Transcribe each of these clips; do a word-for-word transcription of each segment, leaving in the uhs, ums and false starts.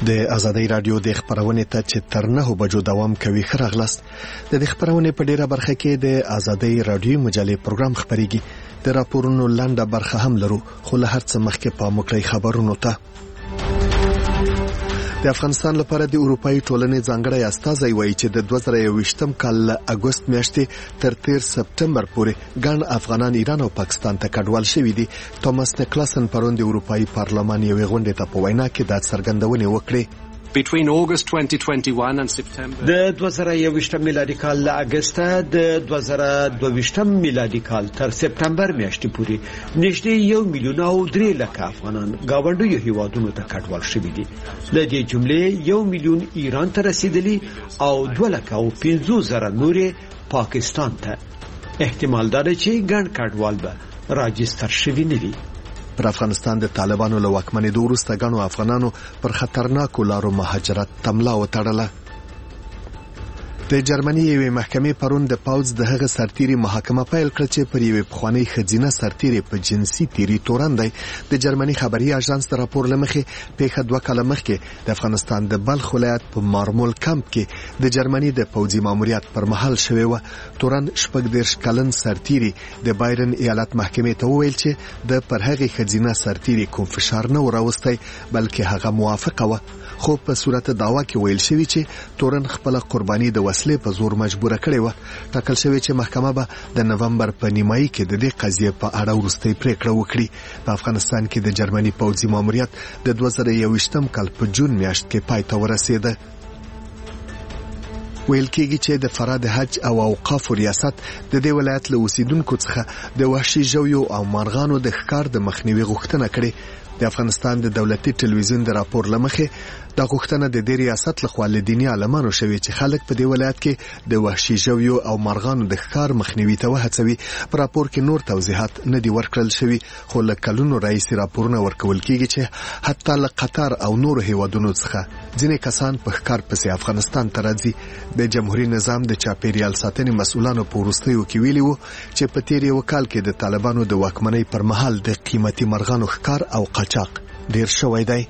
د آزادۍ رادیو د خبرونې ته چې تر نه بجو دوام کوي خراغلاست د دې خبرونې په ډیره برخه کې د آزادۍ رادیو مجلې پروګرام خبريږي د راپورونو لنډه برخه هم لرو خو له هر څه مخکې په مکړی خبرونو ته د افغانستان لپاره د اروپאי ټولنې ځانګړی استازی وایي چې د دوه زره یوویشتم کال له اګوست میاشتې تر تیر سپټمبر پورې ګڼ افغانان ایران او پاکستان ته کډوال شوي دي. توماس نیکلاسن پرون د اروپאי پارلمان یوې غونډې ته په وینا کې دا څرګندونې وکړې. Between August twenty twenty-one and September د دوه زره یوویشتم میلادي کال له اګسته د دوه زره دوهویشتم میلادي کال تر سپټمبر میاشتې پورې نږدې یو میلیون او درې لکه افغانان گاونډیو هیوادونو ته کډوال شوي دي. له دې جملې یو میلیون ایران ته رسیدلی او دوه لکه او پنځه زره نورې پاکستان ته. احتمال دا دی چې ګڼ کډوال به راجستر شوي نه وي. پر افغانستان د طالبانو له واکمنېدو وروسته ګڼو افغانانو پر خطرناکو لارو مهاجرت تملا وتړله. د جرمني یوې محکمې پرون د پاوز د هغه سرتیري محاکمه پیل کړه چې پر یوې پخوانۍ ښځینه سرتیري په جنسي تیری تورن دی. د جرمني خبري اژانس د راپور له مخې پیښه دوه کاله مخکې د افغانستان د بلخ ولایت په مارمول کمپ کې د جرمني د پوځي ماموریت پر مهال شوی و. تورن شپږ دېرش کلن سرتیري د بایرن ایالت محکمې ته وویل چې د پر هغې ښځینه سرتیري کوم فشار نه و راوستی بلکې هغه موافقه وه. خو په صورت دعوا کې ویل شوی چې تورن خپل قرباني د وسلې په زور مجبوره کړې و. ټاکل شوی چې محکمه به د نومبر په نیمایي کې د دې قضیې په اړه وروستۍ پریکړه وکړي. په افغانستان کې د جرمني پوځي ماموریت د دوه زره یوویشتم کال په جون میاشت کې پای ته ورسېده. ویل کېږي چې د فراه د حج او اوقافو ریاست د دې ولایت له اوسیدونکو څخه د وحشي ژویو او مارغانو د ښکار د مخنیوي غوښتنه کړې. د افغانستان د دولتي ټلویزیون د راپور لمخې دا غوښتنه د دې ریاست لخوا له دیني عالمانو شوې چې خلک په دې ولایت کې د وحشي ژویو او مارغانو د ښکار مخنیوي ته وهڅوي. په راپور کې نور توضیحات نه دي ورکړل شوي خو له کلونو راهیسې راپورونه ورکول کېږي چې حتی له قطر او نورو هیوادونو څخه ځینې کسان په ښکار پسې افغانستان ته راځي. د جمهوریت نظام د چاپیریال ساتنې مسؤلانو په وروستیو کې ویلي وو چې په تیر یو کال کې د طالبانو د واکمنۍ پر مهال د قیمتي مرغانو ښکار او قاچاق ډیر شوی دی.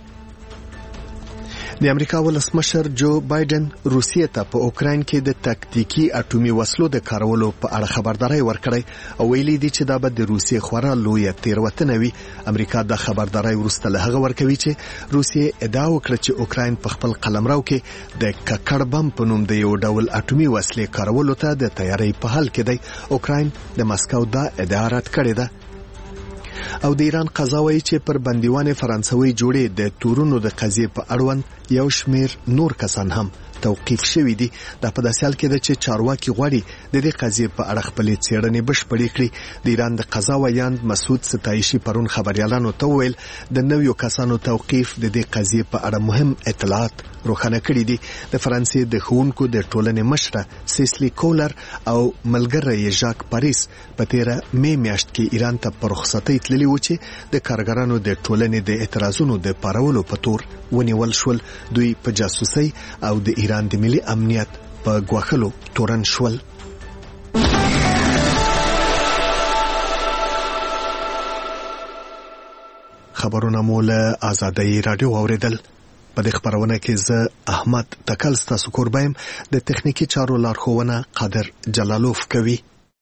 د امریکا ولسمشر جو بایدن روسیې ته په اوکراین کې د تکتیکی اټومي وسلو د کارولو په اړه خبرداري ورکړې او ویلي دی چې دا به د روسیې خورا لویه تیروتنه وي. امریکا د خبرداري وروسته له هغه ورکوي چې روسیې ادعا وکړه چې اوکراین په خپل قلمرو کې د ککړ بم په نوم د یو ډول اټومي وسلې کارولو ته د تیاری په حال کې دی. اوکراین د مسکو دا ادعا رد کړې ده. او د ایران قضا وایي چې پر بندیوان فرانسوي جوړې د تورونو د قضیې په اړوند یو شمیر نور کسان هم توقیف شوي دي. دا په داسې حال کې ده چې چارواکي غواړي د دې قضیې په اړه خپلې څېړنې بشپړې کړي. د ایران د قضا ویاند مسعود ستایشي پرون خبريالانو ته وویل د نویو کسانو توقیف د دې قضیې په اړه مهم اطلاعات روښانه کړي دي. د فرانسې د ښوونکو د ټولنې مشره سیسلی کولر او ملګری یې ژاک پاریس په تیره مې میاشت کې ایران ته په رخصتۍ تللي و چې د کارګرانو د ټولنې د اعتراضونو د پارولو په تور ونیول شول. دوی په جاسوسۍ او د ایران د ملي امنیت په ګواښلو تورن شول. خبرونه مو له آزادۍ رادیو اوریدل. په دې خبرونه کې زه احمد تکل ستاسو کوربایم. د تخنیکی چارو لارښوونه قادر جلالوف کوي.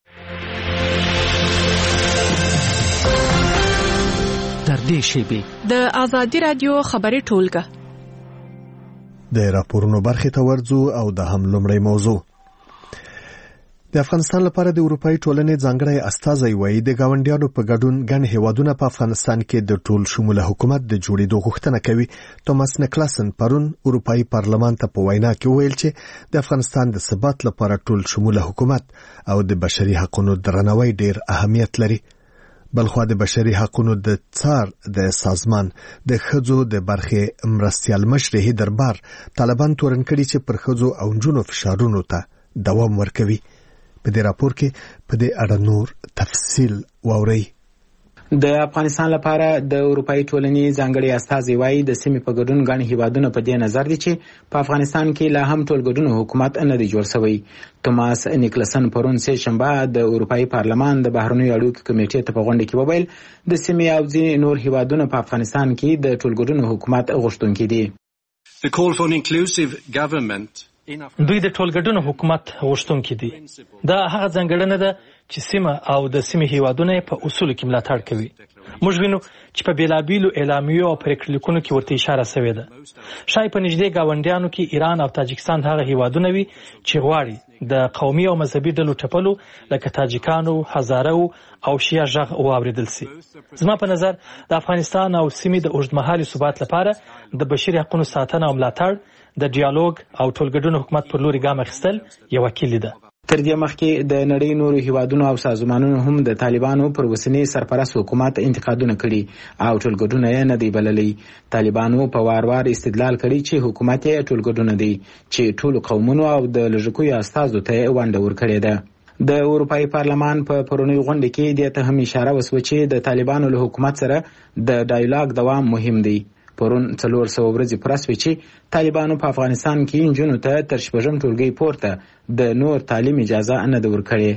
تر دې شیبې د آزادۍ رادیو خبري ټولګه د راپورونو برخې ته ورځو او د هم لومړی موضوع. د افغانستان لپاره د اروپאי ټولنې ځانګړی استازی وایي د گاونډیانو په ګډون ګڼ هیوادونه په افغانستان کې د ټول شموله حکومت د جوړېدو غوښتنه کوي. توماس نیکلاسن پرون اروپאי پارلمان ته په وینا کې ویل چې د افغانستان د ثبات لپاره ټول شموله حکومت او د بشري حقوقو درناوی ډیر اهمیت لري. بلخوا د بشري حقوقو د څار د سازمان د ښځو د برخې مرستیال مشر دربار طالبان تورن کړي چې پر ښځو او نجونو فشارونو ته دوام ورکوي. په دې راپور کې په دې اړه نور تفصیل واورئ. د افغانستان لپاره د اروپאי ټولنې ځانګړي استازي وایي د سیمې په ګډون ګڼ هیوادونه په دې نظر دي چې په افغانستان کې لا هم ټول ګډون حکومت نه دی جوړ شوی. توماس نیکلسن پرون سه شنبه د اروپאי پارلمان د بهرنیو اړیکو کمیټې ته په غونډه کې وویل د سیمې او ځینې نور هیوادونه په افغانستان کې د ټول ګډون حکومت غوښتونکي دي. The call for an inclusive government. دوی د ټولګډون حکومت غوښتونکي دي. دا هغه ځانګړنه ده چې سیمه او د سیمې هیوادونه په اصولو کې ملاتړ کوي. موږ وینو چې په بیلابیلو اعلامیو او پریکړلیکونو کې ورته اشاره شوې ده. شاید په نږدې ګاونډیانو کې ایران او تاجکستان هغه هیوادونه وي چې غواړي د قومي او مذهبي ډلو ټپلو لکه تاجکانو، هزارو او شیعه غږ واوریدل سي. زما په نظر د افغانستان او سیمې د اوږدمهالي ثبات لپاره د بشري حقوقو ساتنه او ملاتړ د ډیالوګ او ټولګډون حکومت پر لوري ګام اخیستل یو کلی ده. تر دې مخکې د نړۍ نورو هیوادونو او سازمانونو هم د طالبانو پر وسنی سرپرست حکومت انتقادونه کړي او ټولګډون یې نه دی بللی. طالبانو په وار وار استدلال کړي چې حکومت یې ټولګډون دی چې ټول قومونو او د لږکیو استازو ته ونډه ورکړې ده. د اروپאי پارلمان په پرونی غونډه کې د ته هم اشاره وسوه چې د طالبانو له حکومت سره د ډایلاګ دوام مهم دی. پرون څلور سوه ورځې پوره شوې چې طالبانو په افغانستان کې نجونو ته تر شپږم ټولګي پورته د نور تعلیم اجازه نه ده ورکړې.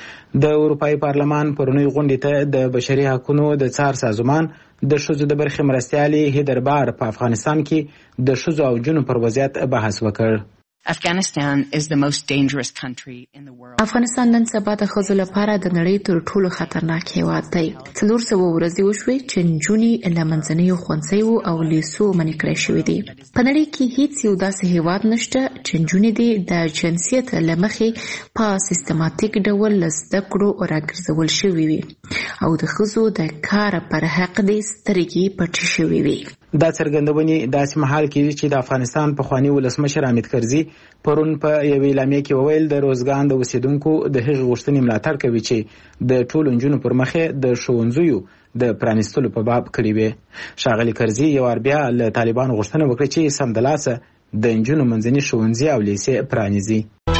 د اروپאי پارلمان پرونی غونډې ته د بشري حقوقو د څار سازمان د ښځو د برخې مرستیالې هیدر بار په افغانستان کې د ښځو او جنو پر وضعیت بحث وکړ. Afghanistan is the most dangerous country in the world. افغانستان نن سبا د ښځو لپاره د نړۍ تر ټولو خطرناک هیواد دی. څلور سوه ورځې وشوې چې نجونې له منځنیو ښوونځیو او لیسو منع کړای شوې دي. په نړۍ کې هیڅ یو داسې هیواد نشته چې نجونې دې د جنسیت له مخې په سیستماتیک ډول له زده کړو راګرځول شوې وي او د ښځو د کار پر حق دې سترګې پټې شوې وي. دا څرګندونې داسې مهال کې چې د افغانستان پخوانی ولسمشر حامد کرزي پرون په یوې اعلامیه کې وویل د روزګان د اوسیدونکو د هغې غوښتنې ملاتړ کوي چې د ټولو نجونو پر مخې د ښوونځیو د پرانیستلو په باب کړي وي. ښاغلي کرزي یو وار بیا له طالبانو غوښتنه وکړه چې سمدلاسه د نجونو منځني ښوونځي او لیسې پرانیزي.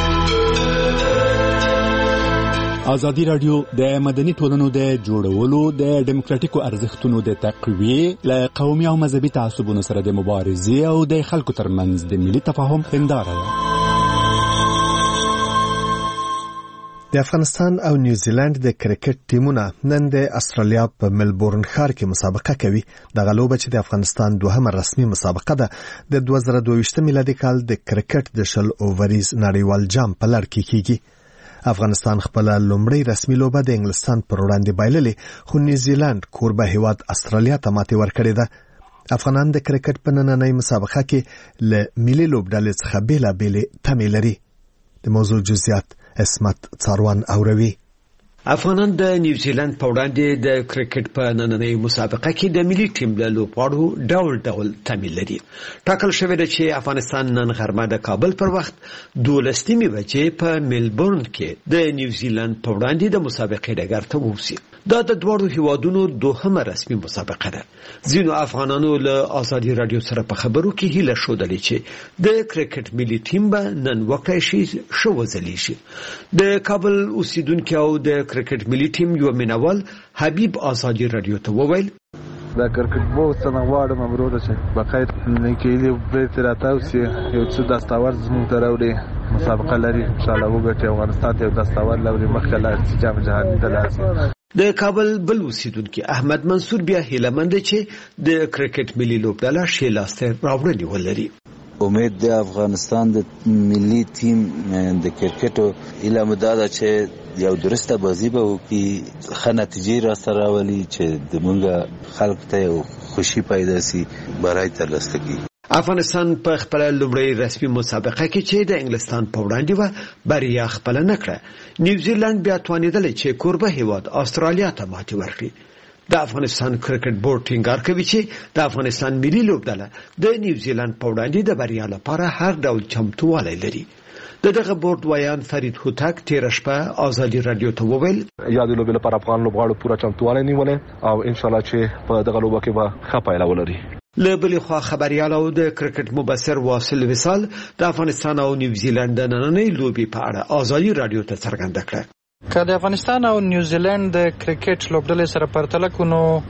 ازادي رادیو د مدني ټولنو د جوړولو د ډیموکراتیکو ارزښتونو د تقویې له قومي او مذهبي تعصبونو سره د مبارزې او د خلکو ترمنځ د ملي تفاهم هنداره ده. د افغانستان او نیوزیلند د کرکټ ټیمونه نن د استرالیا په ملبورن ښار کې مسابقه کوي. دغه لوبه چې د افغانستان دوهمه رسمي مسابقه ده د دوه زره دوه ویشتم میلادي کال د کرکټ د شل اووریز نړیوال جام په لړ کې کیږي. افغانستان خپل لومړی رسمي لوبه د انګلستان پر وړاندې بایللې، خو نیوزیلند کوربه هیواد استرالیا ته ماتې ورکړې ده. افغانان د کرکټ په نننۍ مسابقه کې له ملي لوبډلې څخه بیلابېلې تمې لري. د موضوع جزئیات اسمت څاروان اوروي. افغانان د نیوزیلند په وړاندې د کرکټ په نننۍ مسابقه کې د ملي ټیم له لوبغاړو ډول ډول تمې لري. ټاکل شوې ده چې افغانستان نن غرمه د کابل پر وخت دولس نیمې بجې په ملبورن کې د نیوزیلند په وړاندې د مسابقې ډګر ته ووځي. دا د دواړو هیوادونو دوهمه رسمي مسابقه ده. ځینو افغانانو له ازادي رادیو سره په خبرو کې هیله ښودلې چې د کرکټ ملي ټیم به نن وکړای شي ښه وځلیږي. د کابل اوسیدونکي او د کرکټ ملي ټیم یو مینوال حبیب ازادي رادیو ته وویل دا کرکټ بو څنګه واړه مبرور شه بخیر نکېلې به تر تاسو یو څه داستاور زموږ ته راوړي مسابقه لري ان شاء الله وګټي افغانستان ته داستاور لري مخکې لا جام جهاني ته لاسي. د کابل بل اوسیدونکي احمد منصور بیا هیلمند چې د کرکټ ملي لوبډله شې لاسته راوړنې ولري. امید د افغانستان د ملي ټیم د کرکټو اله مداده چې یو درسته بازی به وکړي، ښه نتیجې راسته راولي چې زموږ خلکو ته یو خوشي پیدا سي، برای ترلاسه کړي. افغانستان په خپل لومړی رسمي مسابقه کې چې د انګلستان په وړاندې و بریا خپل نه کړه. نیوزیلند بیا توانیدل چې کوربه هیواد استرالیا ته ماتې ورکړي. د افغانستان کرکټ بورډ ټینګار کوي چې د افغانستان ملي لوبډله د نیوزیلند په وړاندې د بریا لپاره هر ډول چمتووالی لري. د دغه بورډ ویان فرید هوتک تیر شپه ازادي رادیو ته وویل یاد لوبې لپاره افغان لوبغاړو پوره چمتووالی نیولې او ان شاء الله چې په دغه لوبه کې به ښه پایله ولري. له بلې خوا خبریال او د کرکټ مبصر واصل وصال د افغانستان او نیوزیلند د نننۍ لوبې په اړه ازادي رادیو ته څرګنده کړه. که د افغانستان او نیوزیلند د کرکټ لوبډلې سره پرتله کړو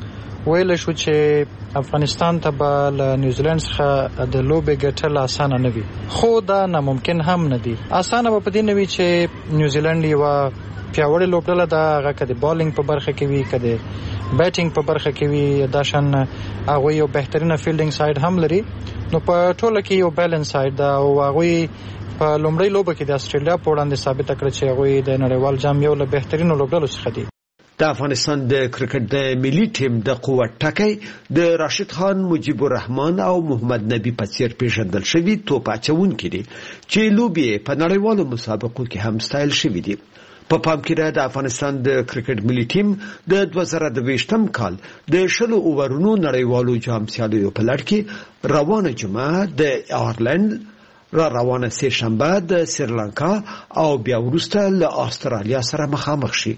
ویل شو چې افغانستان ته به له نیوزیلند څخه د لوبې ګټل اسانه نه وي، خو دا ناممکن هم نه دي. اسانه به پدې نه وي چې نیوزیلند یو پیاوړی لوبډله ده، هغه کده بالینګ په برخه کې وي، کده بیټینګ په برخه کې وي، دا شان هغه یو بهترینه فیلډینګ سایډ هم لري. نو په ټوله کې یو بیلانس سایډ ده او هغه په لومړی لوبه کې د استرالیا په وړاندې ثابت کړ چې هغه د نړیوال جام یو له بهترینو لوبډلو څخه دي. د افغانستان د کرکټ د ملي ټیم د قوت ټکی د راشد خان، مجيب الرحمن او محمد نبی په څیر پیژندل شوی توپ اچونکي دي چې لوبي په نړیوالو مسابقو کې هم ستایل شوی دي. په پام کې ده د افغانستان د کرکټ ملي ټیم د دوه زره دویشتم کال د شلو اوورونو نړیوالو جام سیالیو په لړ کې روانه جمعه د آیرلند را روانه سه شنبه د سریلانکا او بیا وروسته له استرالیا سره مخامخ شي.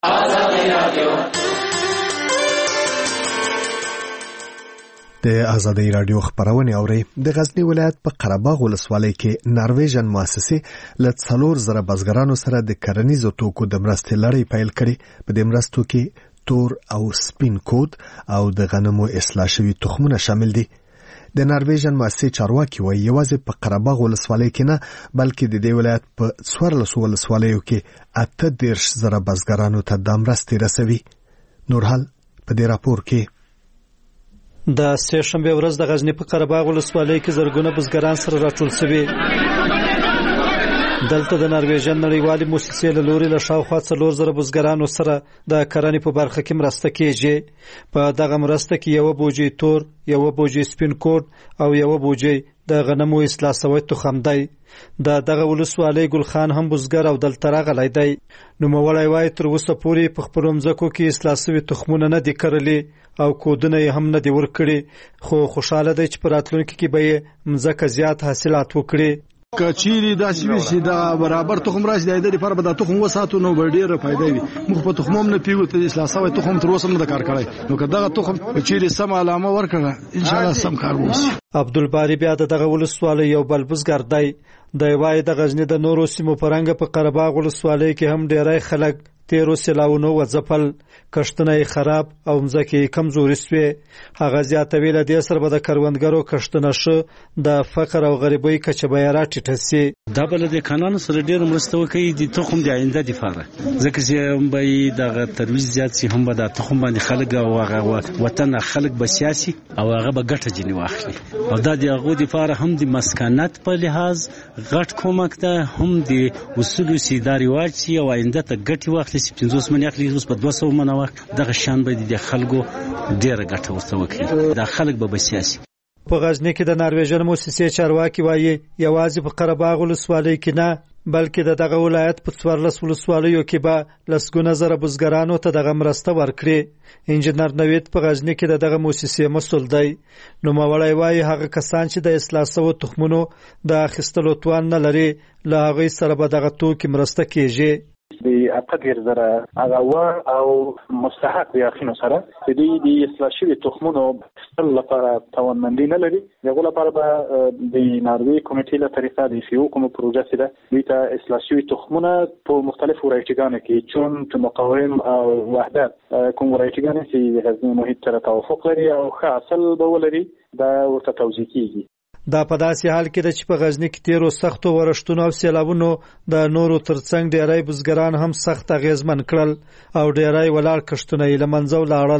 د آزادۍ رادیو خبرونه اوري. د غزنی ولایت په قرهباغ ولسوالۍ کې نارویژن مؤسسه ل څلور زره بزګرانو سره د کرنیزو توکو د مرستې لړۍ پیل کړي. په دې مرستو کې تور او سپین کود او د غنمو اصلاح شوی تخمونه شامل دي. د نارویژن مؤسسې چارواکي وایي یوازې په قرهباغ ولسوالۍ کې نه بلکې د دې ولایت په څوارلسو ولسوالیو کې اته دېرش زره بزګرانو ته د مرستې رسوي. نورحال په دې راپور کې د سه شنبه ورځ د غزنی په قرهباغ ولسوالۍ کې زرګونه بزګران سره راټول شوي. دلته د نارویژن نړیوالې موسسې له لوري له شاوخوا څلور زره بزګرانو سره د کرنې په برخه کې مرسته کیږي. په دغه مرسته کې یو بوجي تور، یو بوجي سپین کوډ او یو بوجي د غنمو اصلاح شوی تخم دی. د دغه ولسوالۍ ګلخان هم بزګر او دلته راغلی دی. نو موړی وای تر اوسه پورې په خپل مځکو کې اصلاح شوی تخمونه نه دي کرلي او کودونه هم نه دي ورکړي، خو خوشاله دی چې په راتلونکي کې به مځکه زیات حاصلات وکړي. کچيري داسې وشي دا برابر تخم راشي د دې لپاره به د تخم وساتو نو ډېر فائدې وي. موږ په تخموم نه پیو ته اصلاح شوی تخم تر اوسه نه کار کړی، نو که دغه تخم کچيري سم علامه ورکړه ان شاء الله سم کار وشي. عبدالباری بیا دغه ولسوالۍ یو بل بزګر دی. د وای د غزنی د نورو سیمو پرنګ په قرهباغ ولسوالۍ کې هم ډېرای خلک تیرو سیلاونو وځپل، کښتونه خراب او مځکه کمزوري شوه. هغه زیاتوي له دې سره به د کروندګرو کښتونه شو د فقر او غریبۍ کچه به راټیټه سي. دا بل د قانون سره ډېر مرسته کوي د تخم د آینده دفاع، ځکه چې به د ترویج زیات سي، هم به د تخم باندې خلک او هغه وطن خلک به سیاسي او هغه به ګټه جنې واخلي. او دا د هغه دفاع هم د مسکنت په لحاظ غټ کومک ده، هم د اصول سیداري واچي او آینده ته ګټي واخلي. پنځوس منې اخلي اوس په دوه سوه منه وخت دغه شان به د خلکو ډېره ګټه ورته وکړي، دا خلک به سیاسي. په غزنی کې د نارویژن موسسې چارواکي وایي یوازې په قرهباغ ولسوالۍ کې نه بلکې د دغه ولایت په څوارلس ولسوالیو کې به لسګونه زره بزګرانو ته دغه مرسته ورکړي. انجینر نوید په غزنی کې د دغه موسسې مسؤل دی. نوموړی وایي هغه کسان چې د اصلاح شوو تخمونو د اخیستلو توان نه لري له هغوی سره به دغه توکي مرسته کیږي. د اته ډیر زره هغه او مستحق یقین سره د دې د اصلاح شوی تخمونو خپل لپاره توانمندي نه لري. دغه لپاره به د ناروی کمیټې له طریقه د سیو کوم پروژه سره د اصلاح شوی تخمونه په مختلفو ورایټیګانو کې چون ته مقاوم او وحدت کوم ورایټیګانو چې د غزنی محیط سره توافق لري او ښه اصل به ولري دا ورته توضیح کیږي. دا په داسې حال کې ده چې په غزنی کې تیرو سختو ورښتونو او سیلابونو د نورو ترڅنګ ډیری بزګران هم سخت اغیزمن کړل او ډیری ولاړ کښتونه یې له منځه ولاړل.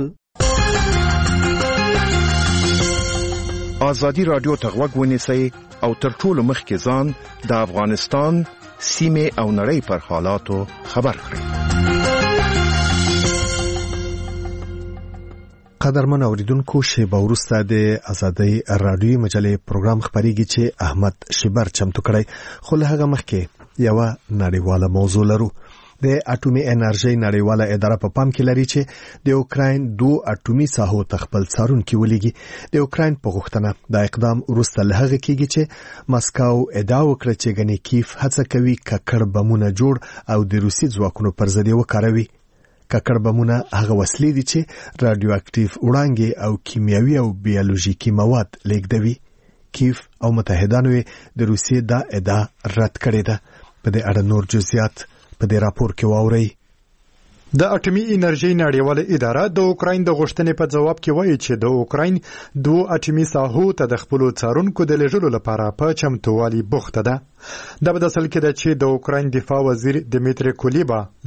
آزادي رادیو ته غوږ ونیسئ او تر ټولو مخکې ځان د افغانستان سیمې او نړۍ پر حالاتو خبر کړئ. قدرمن اوریدونکو شیبه وروسته د آزادۍ رادیو مجلې پروګرام خبرېږي چې احمد شبر چمتو کړی، خو له هغه مخکې یو نړیواله موضوع لرو. د اټومي انرژي نړیواله اداره په پام کې لري چې د اوکراین دوه اټومي ساحو تخپل څارونکي ولېږي. د اوکراین په غوښتنه د اقدام وروسته له هغه کېږي چې مسکو ادعا وکړه چې ګنې کیف هڅه کوي ککړ بمونه جوړ او د روسي ځواکونو پر ضد وکاروي. ککړ بمونه هغه وسلې دي چې رادیو اکټیو وړانګې او کیمیاوي او بیولوژیکي مواد لیږدوي. کیف او متحدانو د روسیې دا ادعا رد کړې ده. په دې اړه نور جزئیات په دې راپور کې واورئ. د اټومي انرژي نړیواله اداره د اوکراین د غوښتنې په جواب کې وایي چې د اوکراین دوه اټومي ساحو ته د خپل څارونکو د لېږلو لپاره په چمتووالي بوخته ده. دا په داسې حال کې ده چې د اوکراین دفاع وزیر دمیتری کولیبا